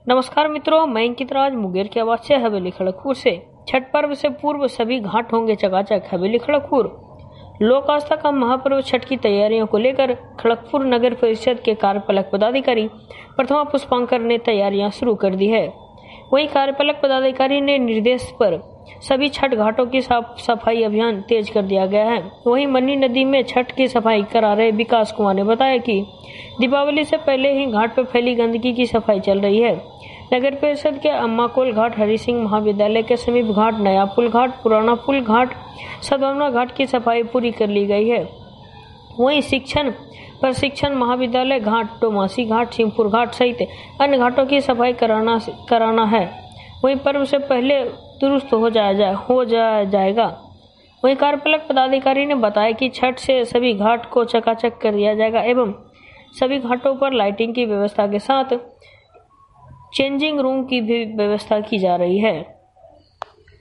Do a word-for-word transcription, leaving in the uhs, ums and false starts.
नमस्कार मित्रों, मैं अंकित राज मुंगेर की आवाज से हवेली खड़गपुर से। छठ पर्व से पूर्व सभी घाट होंगे चकाचक। हवेली खड़गपुर लोक आस्था का महापर्व छठ की तैयारियों को लेकर खड़गपुर नगर परिषद के कार्यपालक पदाधिकारी प्रथमा पुष्पांकर ने तैयारियां शुरू कर दी है। वहीं कार्यपालक पदाधिकारी ने निर्देश पर सभी छठ घाटों की साफ सफाई अभियान तेज कर दिया गया है। वहीं मन्नी नदी में छठ की सफाई करा रहे विकास कुमार ने बताया कि दीपावली से पहले ही घाट पर फैली गंदगी की सफाई चल रही है। नगर परिषद के अम्माकोल घाट, हरि सिंह महाविद्यालय के समीप घाट, नया पुल घाट, पुराना पुल घाट, सद्भावना घाट की सफाई पूरी कर ली गई है। वहीं शिक्षण प्रशिक्षण महाविद्यालय घाट, टोमासी घाट, सिंहपुर घाट सहित अन्य घाटों की सफाई कराना कराना है। वहीं पर्व से पहले दुरुस्त हो जाए हो जाए जाएगा। वहीं कार्यपालक पदाधिकारी ने बताया कि छठ से सभी घाट को चकाचक कर दिया जाएगा एवं सभी घाटों पर लाइटिंग की व्यवस्था के साथ चेंजिंग रूम की भी व्यवस्था की जा रही है।